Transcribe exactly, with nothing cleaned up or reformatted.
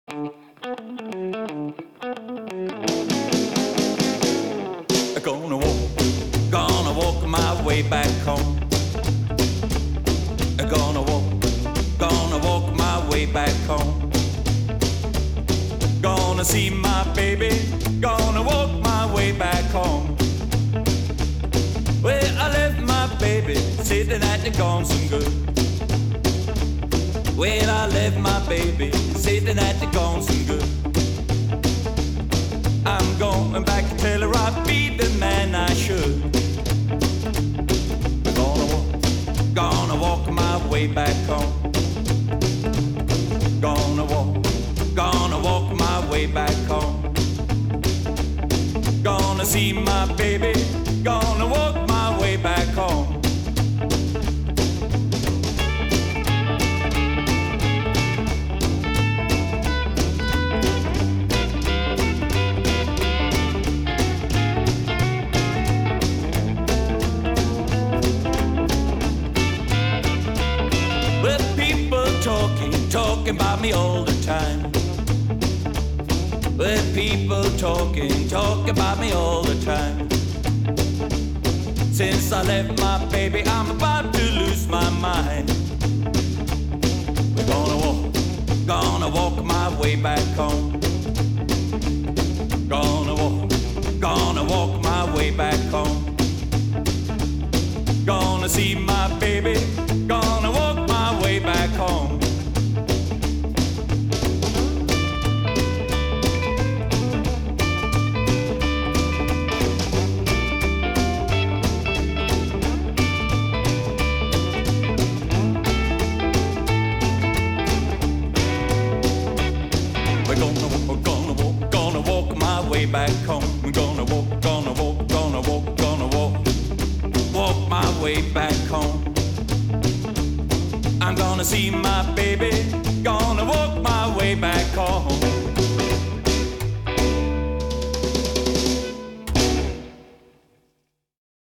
Gonna walk, gonna walk my way back home. Gonna walk, gonna walk my way back home. Gonna see my baby, gonna walk my way back home. Where I left my baby, sitting at the Gonson Good. Where I left my baby, sitting at the Gonson Good. I'm going back to tell her I'd be the man I should. Gonna walk, gonna walk my way back home. Gonna walk, gonna walk my way back home. Gonna see my baby, gonna walk my way back home. Talking about me all the time. With people talking, talking about me all the time. Since I left my baby, I'm about to lose my mind. We're gonna walk, gonna walk my way back home. Gonna walk, gonna walk my way back home. Gonna see my baby, gonna walk my way back home. Way back home, we're gonna walk, gonna walk, gonna walk, gonna walk, walk my way back home. I'm gonna see my baby, gonna walk my way back home.